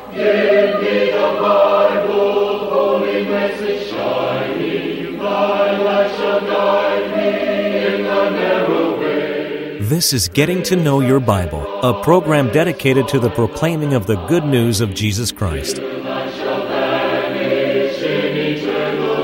Give me the Bible, holy message shining, thy light shall guide me in the narrow way. This is Getting to Know Your Bible, a program dedicated to the proclaiming of the good news of Jesus Christ. Light shall vanish in eternal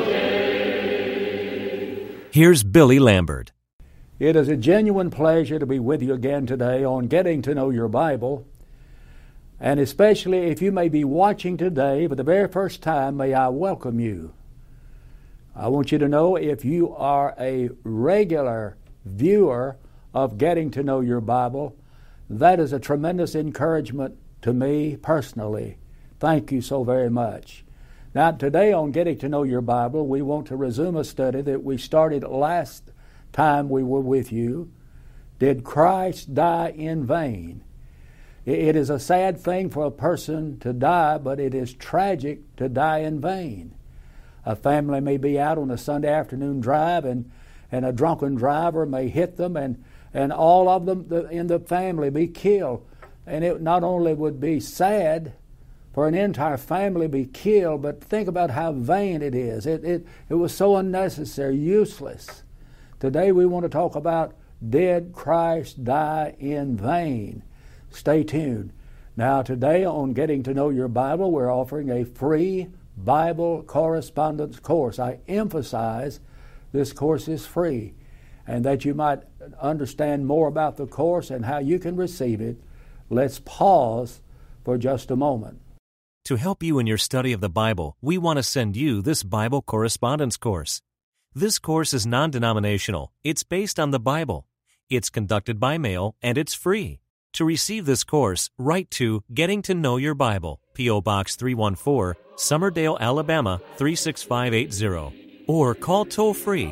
day. Here's Billy Lambert. It is a genuine pleasure to be with you again today on Getting to Know Your Bible. And especially if you may be watching today for the very first time, may I welcome you. I want you to know if you are a regular viewer of Getting to Know Your Bible, that is a tremendous encouragement to me personally. Thank you so very much. Now today on Getting to Know Your Bible, we want to resume a study that we started last time we were with you. Did Christ die in vain? It is a sad thing for a person to die, but it is tragic to die in vain. A family may be out on a Sunday afternoon drive and a drunken driver may hit them and all of them in the family be killed. And it not only would be sad for an entire family to be killed, but think about how vain it is. It was so unnecessary, useless. Today we want to talk about, did Christ die in vain? Stay tuned. Now today on Getting to Know Your Bible, we're offering a free Bible correspondence course. I emphasize this course is free, and that you might understand more about the course and how you can receive it, let's pause for just a moment. To help you in your study of the Bible, we want to send you this Bible correspondence course. This course is non-denominational. It's based on the Bible. It's conducted by mail, and it's free. To receive this course, write to Getting to Know Your Bible, P.O. Box 314, Summerdale, Alabama 36580, or call toll-free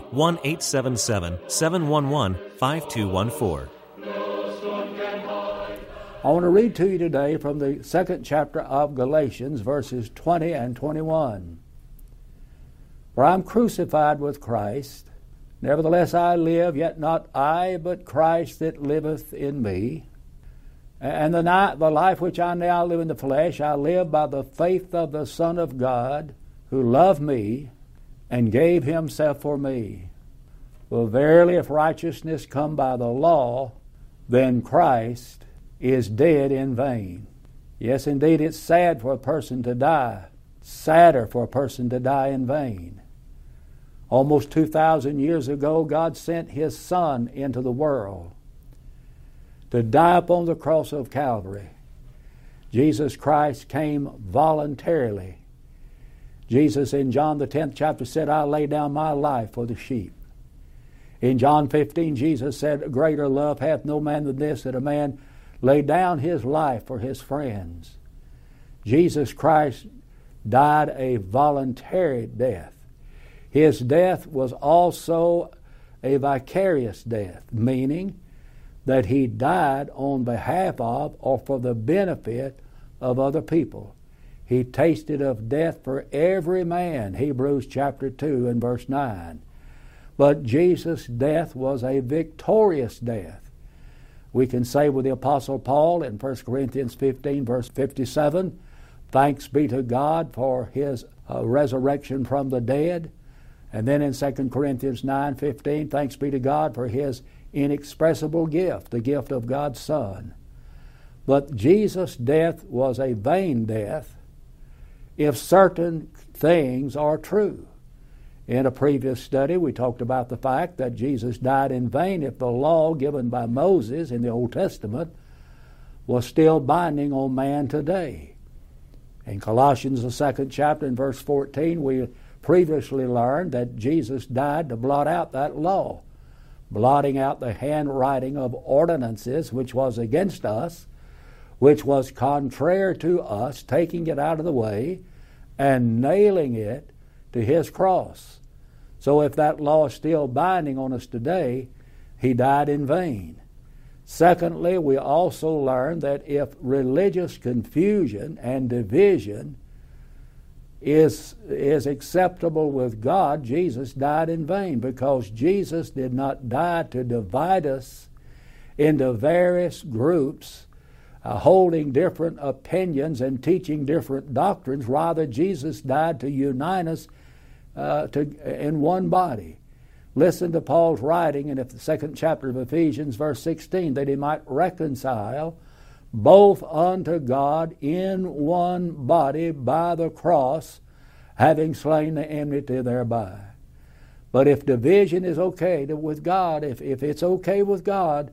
1-877-711-5214. I want to read to you today from the second chapter of Galatians, verses 20 and 21. For I am crucified with Christ, nevertheless I live, yet not I, but Christ that liveth in me. And the life which I now live in the flesh, I live by the faith of the Son of God, who loved me and gave himself for me. For verily, if righteousness come by the law, then Christ is dead in vain. Yes, indeed, it's sad for a person to die. Sadder for a person to die in vain. Almost 2,000 years ago, God sent His Son into the world to die upon the cross of Calvary. Jesus Christ came voluntarily. Jesus in John the 10th chapter said, I lay down my life for the sheep. In John 15, Jesus said, greater love hath no man than this, that a man lay down his life for his friends. Jesus Christ died a voluntary death. His death was also a vicarious death, meaning that He died on behalf of or for the benefit of other people. He tasted of death for every man, Hebrews chapter 2 and verse 9. But Jesus' death was a victorious death. We can say with the Apostle Paul in 1 Corinthians 15 verse 57, thanks be to God for His resurrection from the dead. And then in 2 Corinthians 9:15, thanks be to God for His inexpressible gift, the gift of God's Son. But Jesus' death was a vain death if certain things are true. In a previous study, we talked about the fact that Jesus died in vain if the law given by Moses in the Old Testament was still binding on man today. In Colossians, the 2nd chapter, in verse 14, we previously learned that Jesus died to blot out that law, blotting out the handwriting of ordinances which was against us, which was contrary to us, taking it out of the way and nailing it to His cross. So if that law is still binding on us today, He died in vain. Secondly, we also learn that if religious confusion and division is acceptable with God, Jesus died in vain, because Jesus did not die to divide us into various groups holding different opinions and teaching different doctrines. Rather, Jesus died to unite us in one body. Listen to Paul's writing in the second chapter of Ephesians, verse 16, that he might reconcile both unto God in one body by the cross, having slain the enmity thereby. But if division is okay with God, if it's okay with God,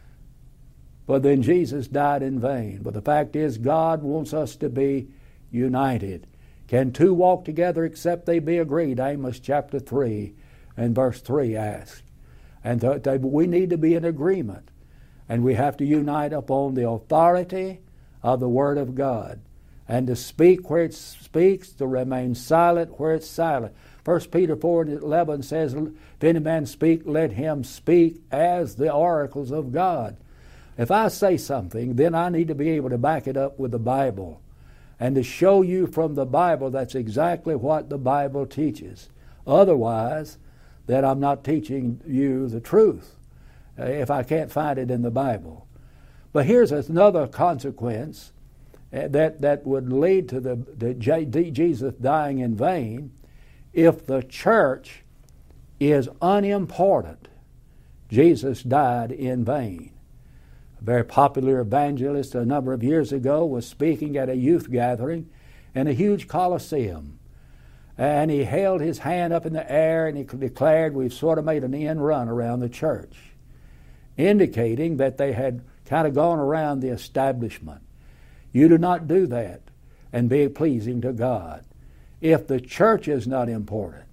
well, then Jesus died in vain. But the fact is, God wants us to be united. Can two walk together except they be agreed? Amos chapter 3 and verse 3 asks. And we need to be in agreement. And we have to unite upon the authority of the Word of God. And to speak where it speaks, to remain silent where it's silent. 1 Peter 4:11 says, if any man speak, let him speak as the oracles of God. If I say something, then I need to be able to back it up with the Bible and to show you from the Bible that's exactly what the Bible teaches. Otherwise, that I'm not teaching you the truth if I can't find it in the Bible. But here's another consequence that would lead to Jesus dying in vain. If the church is unimportant, Jesus died in vain. A very popular evangelist a number of years ago was speaking at a youth gathering in a huge coliseum. And he held his hand up in the air and he declared, we've sort of made an end run around the church, indicating that they had kind of gone around the establishment. You do not do that and be pleasing to God. If the church is not important,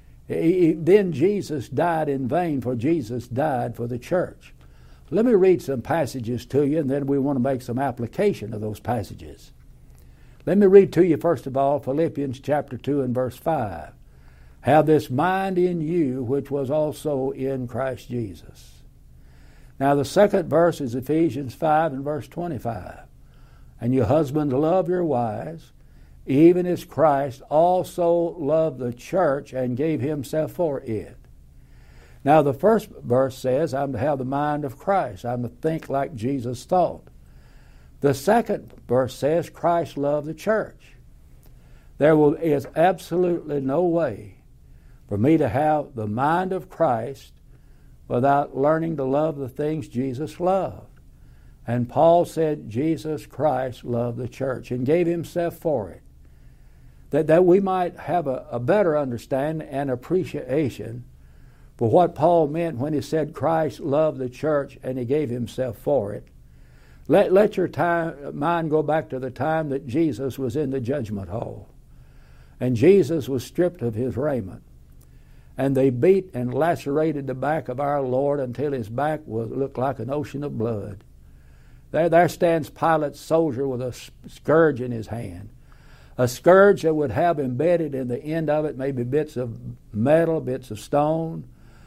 then Jesus died in vain, for Jesus died for the church. Let me read some passages to you, and then we want to make some application of those passages. Let me read to you, first of all, Philippians chapter 2 and verse 5. Have this mind in you, which was also in Christ Jesus. Now the second verse is Ephesians 5 and verse 25. And you husbands, love your wives, even as Christ also loved the church and gave himself for it. Now the first verse says, I'm to have the mind of Christ. I'm to think like Jesus thought. The second verse says, Christ loved the church. There is absolutely no way for me to have the mind of Christ without learning to love the things Jesus loved. And Paul said Jesus Christ loved the church and gave himself for it. That we might have a better understanding and appreciation for what Paul meant when he said Christ loved the church and he gave himself for it. Let your mind go back to the time that Jesus was in the judgment hall. And Jesus was stripped of his raiment. And they beat and lacerated the back of our Lord until his back looked like an ocean of blood. There stands Pilate's soldier with a scourge in his hand. A scourge that would have embedded in the end of it maybe bits of metal, bits of stone,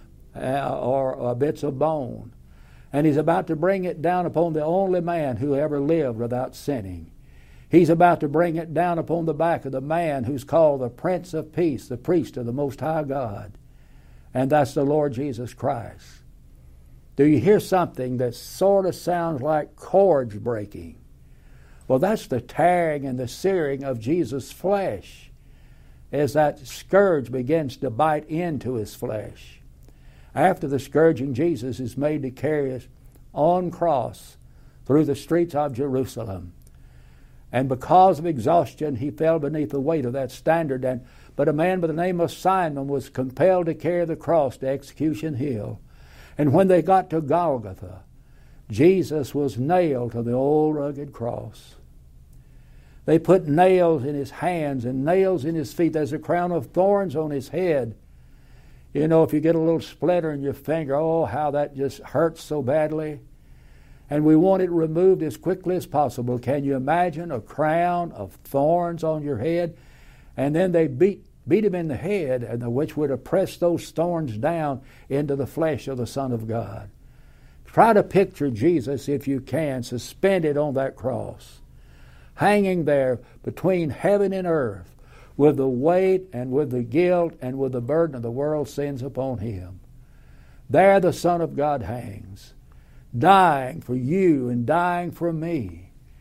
or bits of bone. And he's about to bring it down upon the only man who ever lived without sinning. He's about to bring it down upon the back of the man who's called the Prince of Peace, the priest of the Most High God. And that's the Lord Jesus Christ. Do you hear something that sort of sounds like cords breaking? Well, that's the tearing and the searing of Jesus' flesh as that scourge begins to bite into his flesh. After the scourging, Jesus is made to carry us on cross through the streets of Jerusalem. And because of exhaustion, he fell beneath the weight of that standard. But a man by the name of Simon was compelled to carry the cross to Execution Hill. And when they got to Golgotha, Jesus was nailed to the old rugged cross. They put nails in his hands and nails in his feet. There's a crown of thorns on his head. You know, if you get a little splinter in your finger, oh, how that just hurts so badly. And we want it removed as quickly as possible. Can you imagine a crown of thorns on your head? And then they beat him in the head, and which would have pressed those thorns down into the flesh of the Son of God. Try to picture Jesus, if you can, suspended on that cross, hanging there between heaven and earth, with the weight and with the guilt and with the burden of the world's sins upon him. There the Son of God hangs, dying for you and dying for me.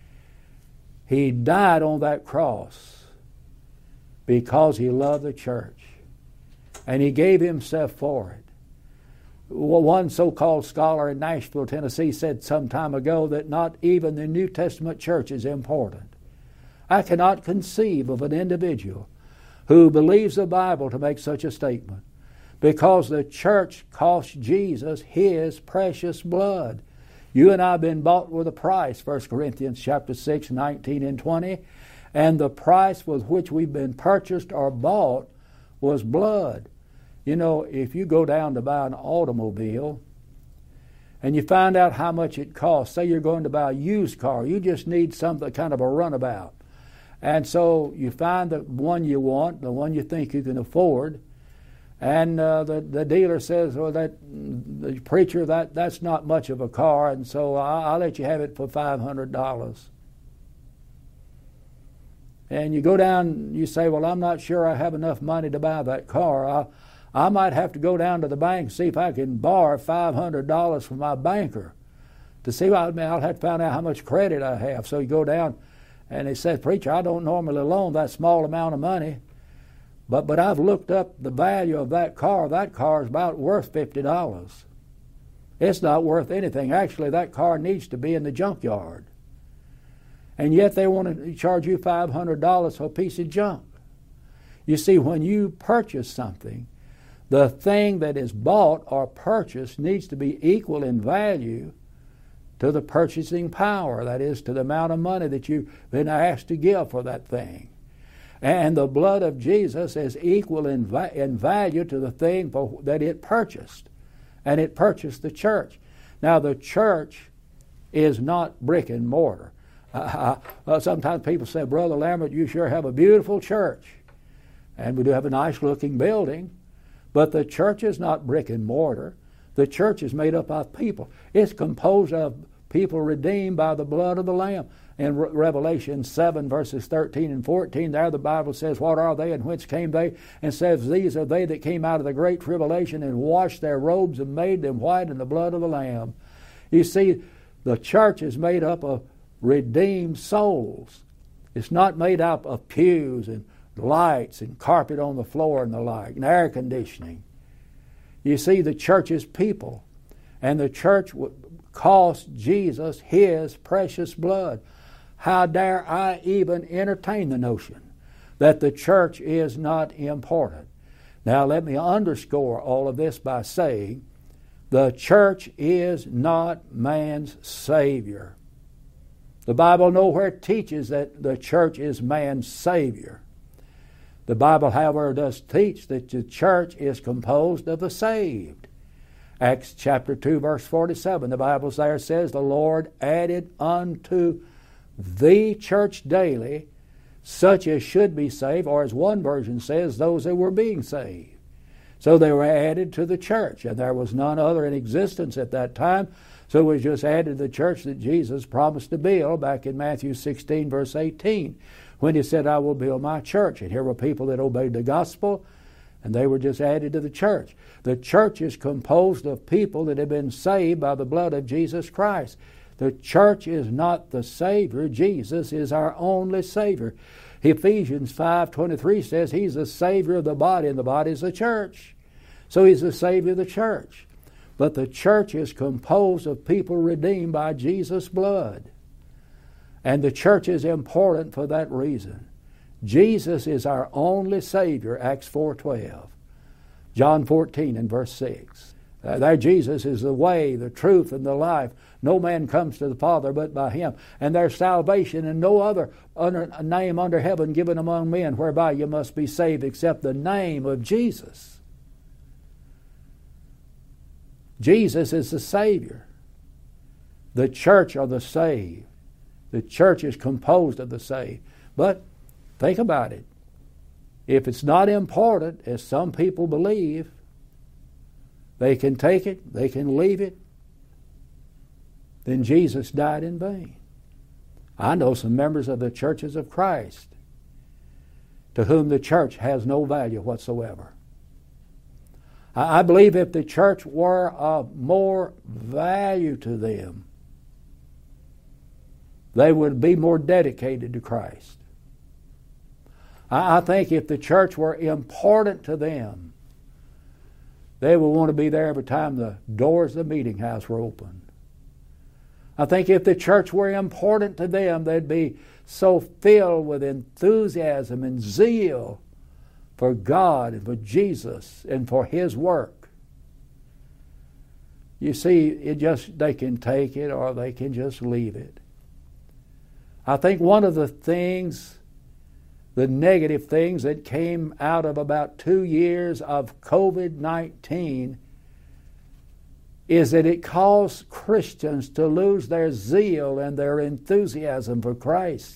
He died on that cross because He loved the church. And He gave Himself for it. One so-called scholar in Nashville, Tennessee said some time ago that not even the New Testament church is important. I cannot conceive of an individual who believes the Bible to make such a statement, because the church cost Jesus His precious blood. You and I have been bought with a price, 1 Corinthians chapter 6, 19 and 20, and the price with which we've been purchased or bought was blood. You know, if you go down to buy an automobile and you find out how much it costs, say you're going to buy a used car, you just need something kind of a runabout. And so you find the one you want, the one you think you can afford, and the dealer says, well, the preacher, that's not much of a car, and so I'll let you have it for $500. And you go down, you say, well, I'm not sure I have enough money to buy that car. I might have to go down to the bank and see if I can borrow $500 from my banker to see. I'll have to find out how much credit I have. So you go down, and he says, preacher, I don't normally loan that small amount of money, but I've looked up the value of that car. That car is about worth $50. It's not worth anything. Actually, that car needs to be in the junkyard. And yet they want to charge you $500 for a piece of junk. You see, when you purchase something, the thing that is bought or purchased needs to be equal in value to the purchasing power, that is, to the amount of money that you've been asked to give for that thing. And the blood of Jesus is equal in value to the thing that it purchased. And it purchased the church. Now, the church is not brick and mortar. Sometimes people say, Brother Lambert, you sure have a beautiful church. And we do have a nice-looking building. But the church is not brick and mortar. The church is made up of people. It's composed of people redeemed by the blood of the Lamb. In Revelation 7, verses 13 and 14, there the Bible says, what are they and whence came they? And says, these are they that came out of the great tribulation and washed their robes and made them white in the blood of the Lamb. You see, the church is made up of redeemed souls. It's not made up of pews and lights and carpet on the floor and the like, and air conditioning. You see, the church is people, and the church cost Jesus His precious blood. How dare I even entertain the notion that the church is not important? Now let me underscore all of this by saying the church is not man's Savior. The Bible nowhere teaches that the church is man's Savior. The Bible, however, does teach that the church is composed of the saved. Acts chapter 2, verse 47, the Bible there says, the Lord added unto the church daily such as should be saved, or as one version says, those that were being saved. So they were added to the church, and there was none other in existence at that time, so it was just added to the church that Jesus promised to build back in Matthew 16, verse 18. When He said, I will build my church. And here were people that obeyed the gospel, and they were just added to the church. The church is composed of people that have been saved by the blood of Jesus Christ. The church is not the Savior. Jesus is our only Savior. Ephesians 5:23 says He's the Savior of the body, and the body is the church. So He's the Savior of the church. But the church is composed of people redeemed by Jesus' blood. And the church is important for that reason. Jesus is our only Savior, Acts 4:12. John 14 and verse 6. There Jesus is the way, the truth, and the life. No man comes to the Father but by Him. And there's salvation in no other name under heaven given among men whereby you must be saved except the name of Jesus. Jesus is the Savior. The church are the saved. The church is composed of the saved. But think about it. If it's not important, as some people believe, they can take it, they can leave it, then Jesus died in vain. I know some members of the churches of Christ to whom the church has no value whatsoever. I believe if the church were of more value to them, they would be more dedicated to Christ. I think if the church were important to them, they would want to be there every time the doors of the meeting house were open. I think if the church were important to them, they'd be so filled with enthusiasm and zeal for God and for Jesus and for His work. You see, they can take it or they can just leave it. I think one of the things, the negative things that came out of about 2 years of COVID-19 is that it caused Christians to lose their zeal and their enthusiasm for Christ.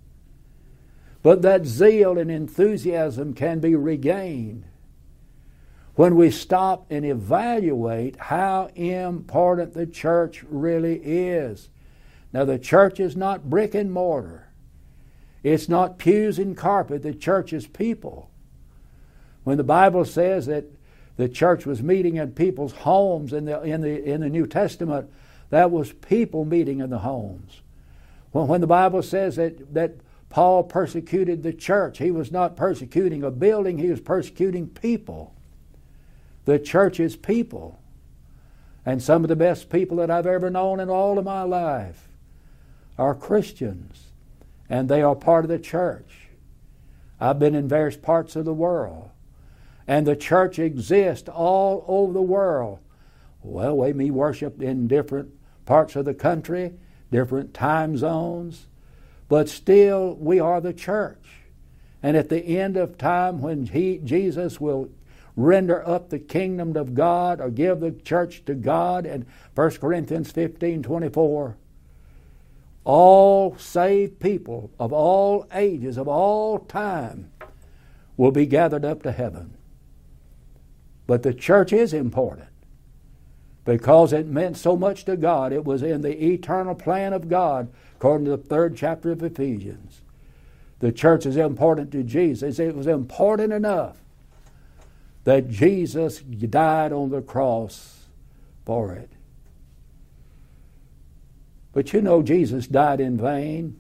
But that zeal and enthusiasm can be regained when we stop and evaluate how important the church really is. Now, the church is not brick and mortar. It's not pews and carpet. The church is people. When the Bible says that the church was meeting in people's homes in the New Testament, that was people meeting in the homes. When the Bible says that Paul persecuted the church, he was not persecuting a building, he was persecuting people. The church is people. And some of the best people that I've ever known in all of my life are Christians, and they are part of the church. I've been in various parts of the world, and the church exists all over the world. Well, we may worship in different parts of the country, different time zones, but still we are the church. And at the end of time, when Jesus will render up the kingdom of God or give the church to God, in 1 Corinthians 15:24, all saved people of all ages, of all time, will be gathered up to heaven. But the church is important because it meant so much to God. It was in the eternal plan of God, according to the 3rd chapter of Ephesians. The church is important to Jesus. It was important enough that Jesus died on the cross for it. But you know, Jesus died in vain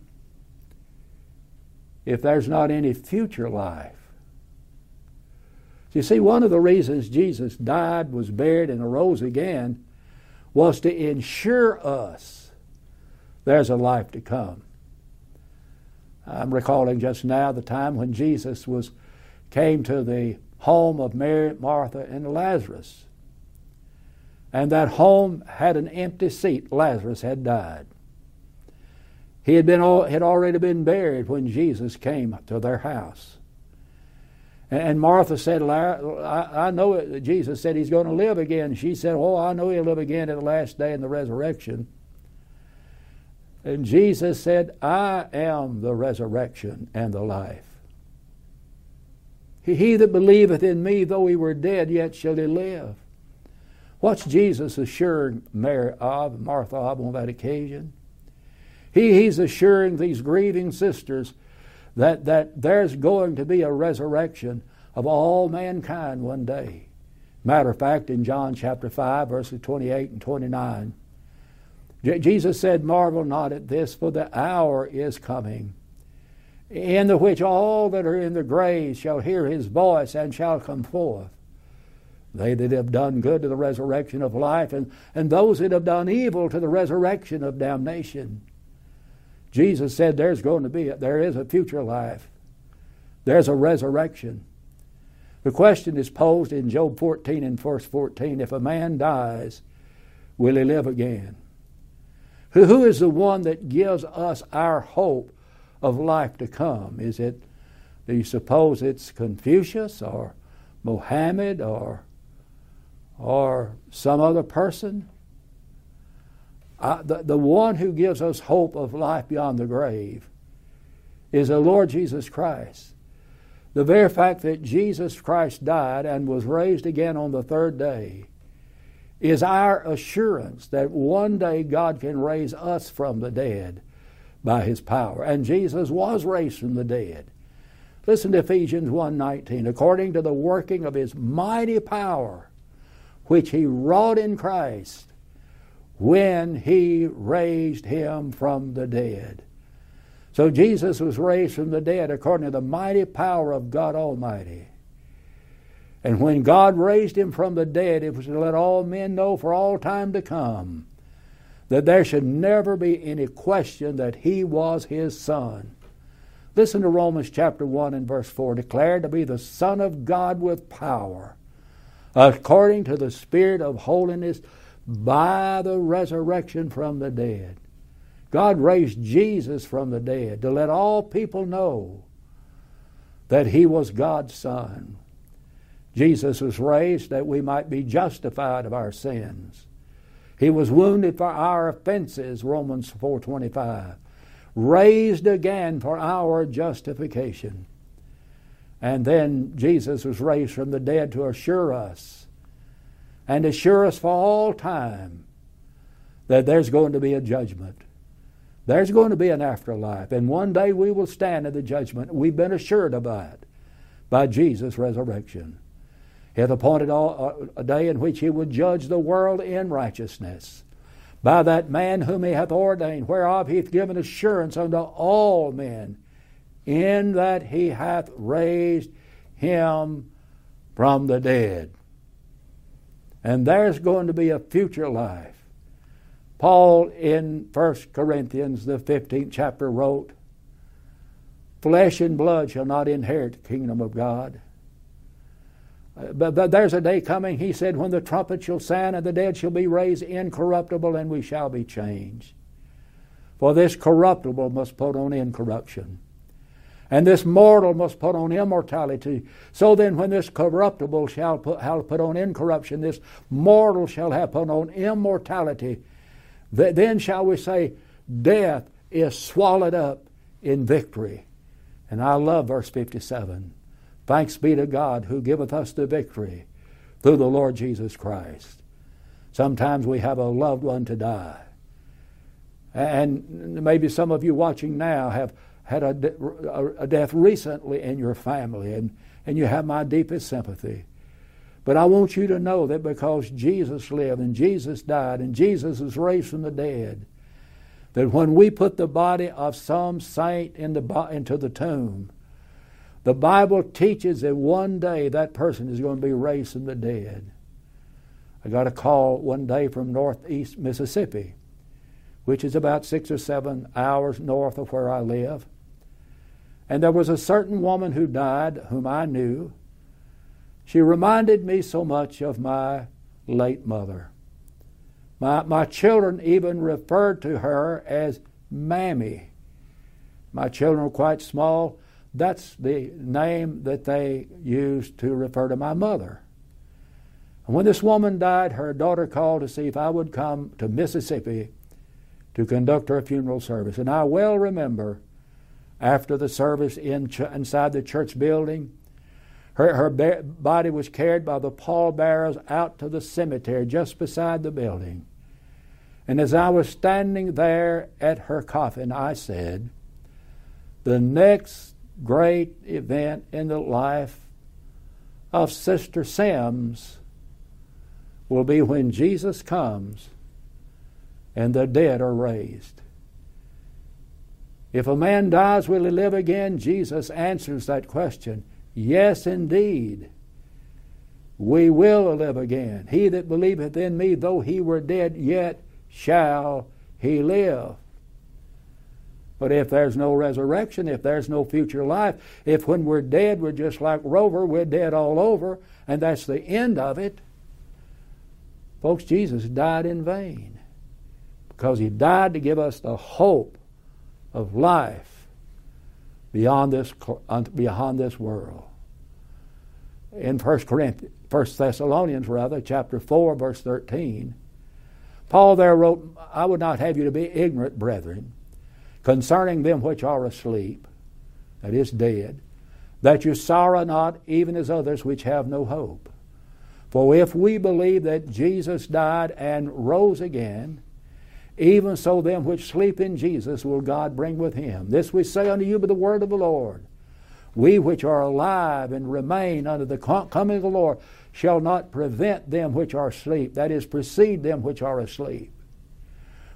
if there's not any future life. You see, one of the reasons Jesus died, was buried, and arose again was to ensure us there's a life to come. I'm recalling just now the time when Jesus came to the home of Mary, Martha, and Lazarus. And that home had an empty seat. Lazarus had died. He had already been buried when Jesus came to their house. And Martha said, I know it. Jesus said he's going to live again. She said, oh, I know he'll live again at the last day in the resurrection. And Jesus said, I am the resurrection and the life. He that believeth in me, though he were dead, yet shall he live. What's Jesus assuring Martha of on that occasion? He's assuring these grieving sisters that there's going to be a resurrection of all mankind one day. Matter of fact, in John chapter 5, verses 28 and 29, Jesus said, marvel not at this, for the hour is coming, in the which all that are in the graves shall hear his voice and shall come forth. They that have done good to the resurrection of life, and those that have done evil to the resurrection of damnation. Jesus said there is a future life. There's a resurrection. The question is posed in Job 14 and verse 14, if a man dies, will he live again? Who is the one that gives us our hope of life to come? Do you suppose it's Confucius or Mohammed or some other person? The one who gives us hope of life beyond the grave is the Lord Jesus Christ. The very fact that Jesus Christ died and was raised again on the 3rd day is our assurance that one day God can raise us from the dead by His power. And Jesus was raised from the dead. Listen to Ephesians 1:19. According to the working of His mighty power, which He wrought in Christ, when He raised Him from the dead. So Jesus was raised from the dead according to the mighty power of God Almighty. And when God raised Him from the dead, it was to let all men know for all time to come that there should never be any question that He was His Son. Listen to Romans chapter 1 and verse 4, declared to be the Son of God with power, according to the Spirit of holiness, by the resurrection from the dead. God raised Jesus from the dead to let all people know that He was God's Son. Jesus was raised that we might be justified of our sins. He was wounded for our offenses, Romans 4:25. Raised again for our justification. And then Jesus was raised from the dead to assure us, and assure us for all time, that there's going to be a judgment. There's going to be an afterlife, and one day we will stand in the judgment. We've been assured of that by Jesus' resurrection. He hath appointed a day in which He would judge the world in righteousness, by that man whom He hath ordained, whereof He hath given assurance unto all men, in that He hath raised Him from the dead. And there's going to be a future life. Paul in 1 Corinthians, the 15th chapter, wrote, flesh and blood shall not inherit the kingdom of God. But there's a day coming, he said, when the trumpet shall sound and the dead shall be raised incorruptible, and we shall be changed. For this corruptible must put on incorruption, and this mortal must put on immortality. So then when this corruptible shall put on incorruption, this mortal shall have put on immortality, then shall we say, death is swallowed up in victory. And I love verse 57. Thanks be to God who giveth us the victory through the Lord Jesus Christ. Sometimes we have a loved one to die. And maybe some of you watching now have had a death recently in your family, and you have my deepest sympathy. But I want you to know that because Jesus lived and Jesus died and Jesus was raised from the dead, that when we put the body of some saint into the tomb, the Bible teaches that one day that person is going to be raised from the dead. I got a call one day from northeast Mississippi, which is about 6 or 7 hours north of where I live. And there was a certain woman who died whom I knew. She reminded me so much of my late mother. My children even referred to her as Mammy. My children were quite small. That's the name that they used to refer to my mother. And when this woman died, her daughter called to see if I would come to Mississippi to conduct her funeral service. And I well remember, after the service inside the church building, her body was carried by the pallbearers out to the cemetery just beside the building. And as I was standing there at her coffin, I said, the next great event in the life of Sister Sims will be when Jesus comes and the dead are raised. If a man dies, will he live again? Jesus answers that question. Yes, indeed. We will live again. He that believeth in me, though he were dead, yet shall he live. But if there's no resurrection, if there's no future life, if when we're dead we're just like Rover, we're dead all over, and that's the end of it, folks, Jesus died in vain, because He died to give us the hope of life beyond this world. In 1 Thessalonians, chapter 4, verse 13, Paul there wrote, I would not have you to be ignorant, brethren, concerning them which are asleep, that is dead, that you sorrow not, even as others which have no hope. For if we believe that Jesus died and rose again, even so them which sleep in Jesus will God bring with Him. This we say unto you by the word of the Lord. We which are alive and remain unto the coming of the Lord shall not prevent them which are asleep, that is, precede them which are asleep.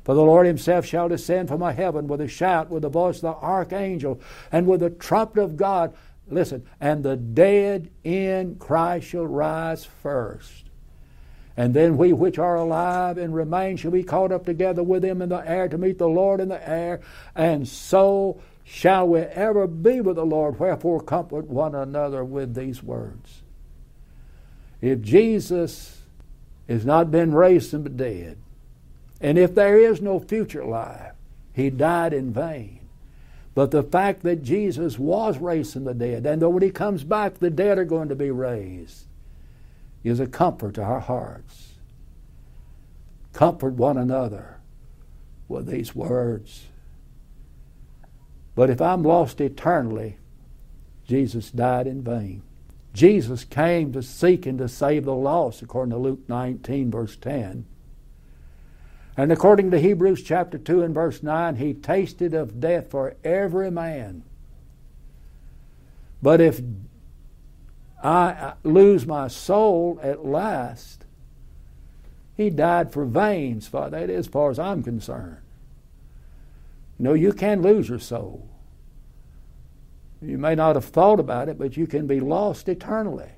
For the Lord himself shall descend from a heaven with a shout, with the voice of the archangel, and with the trumpet of God. Listen, and the dead in Christ shall rise first. And then we which are alive and remain shall be caught up together with him in the air to meet the Lord in the air. And so shall we ever be with the Lord. Wherefore comfort one another with these words. If Jesus has not been raised from the dead, and if there is no future life, he died in vain. But the fact that Jesus was raised from the dead, and that when he comes back, the dead are going to be raised, is a comfort to our hearts. Comfort one another with these words. But if I'm lost eternally, Jesus died in vain. Jesus came to seek and to save the lost, according to Luke 19, verse 10. And according to Hebrews chapter 2 and verse 9, he tasted of death for every man. But if I lose my soul at last, he died for vain, that is, as far as I'm concerned. No, you can lose your soul. You may not have thought about it, but you can be lost eternally.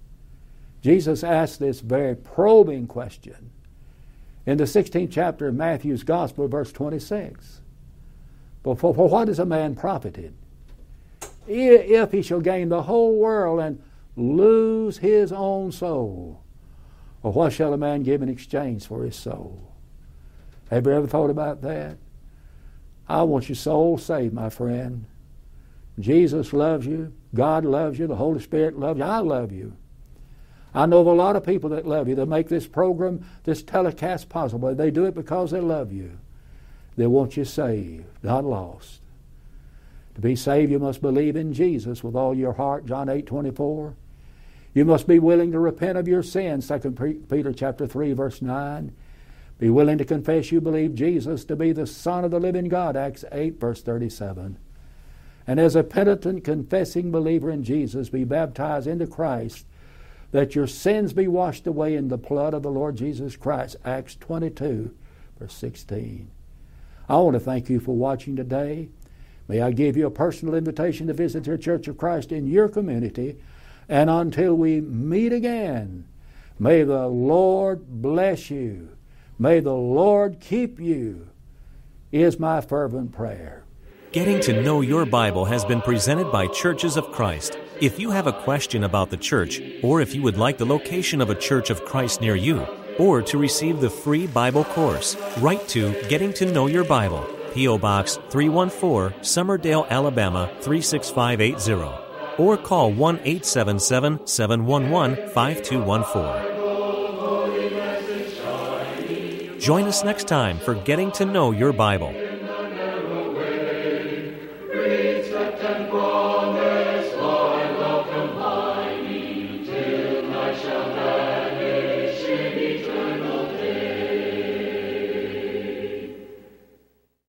Jesus asked this very probing question in the 16th chapter of Matthew's Gospel, verse 26. But for what is a man profited, if he shall gain the whole world and lose his own soul? Or what shall a man give in exchange for his soul? Have you ever thought about that? I want your soul saved, my friend. Jesus loves you. God loves you. The Holy Spirit loves you. I love you. I know of a lot of people that love you. They make this program, this telecast possible. They do it because they love you. They want you saved, not lost. To be saved, you must believe in Jesus with all your heart, John 8:24. You must be willing to repent of your sins, 2 Peter chapter 3, verse 9. Be willing to confess you believe Jesus to be the Son of the living God, Acts 8, verse 37. And as a penitent, confessing believer in Jesus, be baptized into Christ, that your sins be washed away in the blood of the Lord Jesus Christ, Acts 22, verse 16. I want to thank you for watching today. May I give you a personal invitation to visit your Church of Christ in your community. And until we meet again, may the Lord bless you. May the Lord keep you, is my fervent prayer. Getting to Know Your Bible has been presented by Churches of Christ. If you have a question about the church, or if you would like the location of a Church of Christ near you, or to receive the free Bible course, write to Getting to Know Your Bible, P.O. Box 314, Summerdale, Alabama 36580, or call 1-877-711-5214. Join us next time for Getting to Know Your Bible.